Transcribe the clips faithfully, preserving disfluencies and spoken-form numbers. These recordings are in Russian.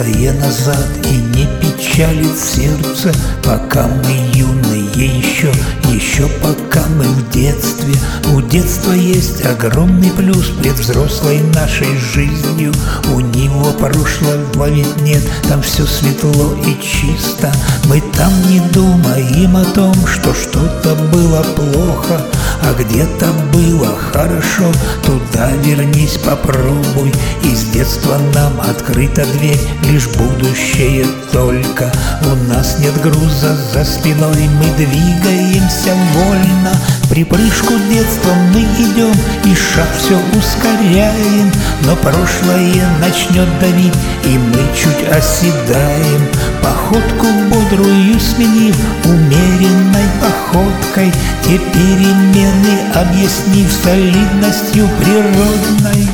прошлое назад и не печалит сердце, пока мы юные еще, еще пока мы в детстве. У детства есть огромный плюс пред взрослой нашей жизнью. У него прошлого ведь нет, там все светло и чисто. Мы там не думаем о том, что что-то было плохо, а где-то было хорошо. Туда вернись, попробуй. Из детства нам открыта дверь, лишь будущее только. У нас нет груза за спиной, мы двигаемся вольно. В припрыжку детства мы идем и шаг все ускоряем. Но прошлое начнет давить, и мы чуть оседаем. Походку бодрую сменив умеренной походкой, те перемены объяснив солидностью природной.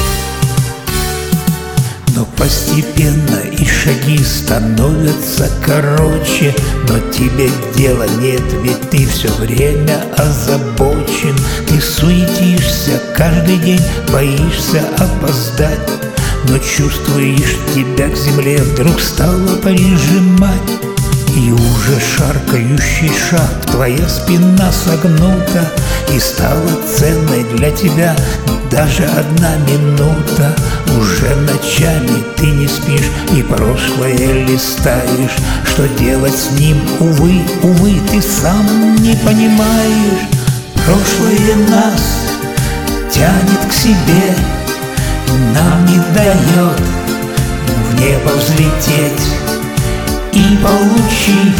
Но постепенно и шаги становятся короче, но тебе дела нет, ведь ты все время озабочен. Ты суетишься каждый день, боишься опоздать, но чувствуешь, тебя к земле вдруг стало прижимать. И уже шаркающий шаг, твоя спина согнута, и стала ценной для тебя даже одна минута. Уже ночами ты не спишь и прошлое листаешь. Что делать с ним, увы, увы, ты сам не понимаешь. Прошлое нас тянет к себе, нам не дает в небо взлететь. И получив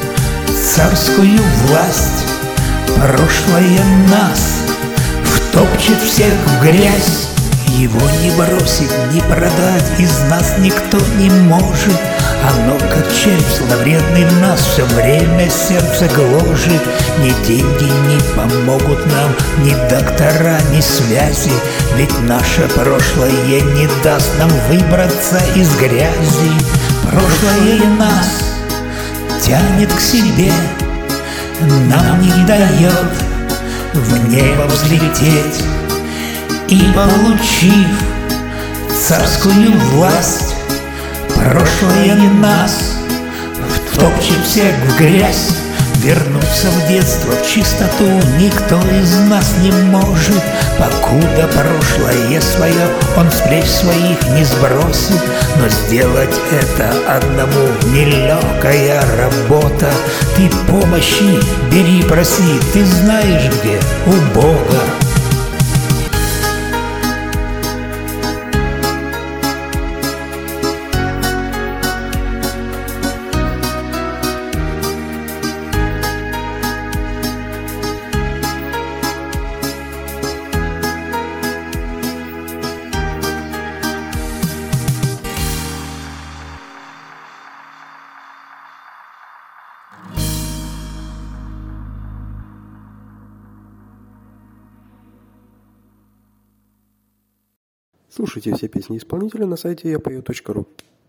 царскую власть, прошлое нас втопчет всех в грязь. Его не бросить, не продать из нас никто не может. Оно, как червь зловредный, в нас все время сердце гложет. Ни деньги не помогут нам, ни доктора, ни связи, ведь наше прошлое не даст нам выбраться из грязи. Прошлое нас тянет к себе, нам не дает в небо взлететь. И получив царскую власть, прошлое нас втопчет всех в грязь. Вернуться в детство, в чистоту никто из нас не может, покуда прошлое свое он с плеч своих не сбросит. Но сделать это одному нелегкая работа. Ты помощи бери, проси, ты знаешь где, у Бога. Слушайте все песни исполнителя на сайте я пою точка ру.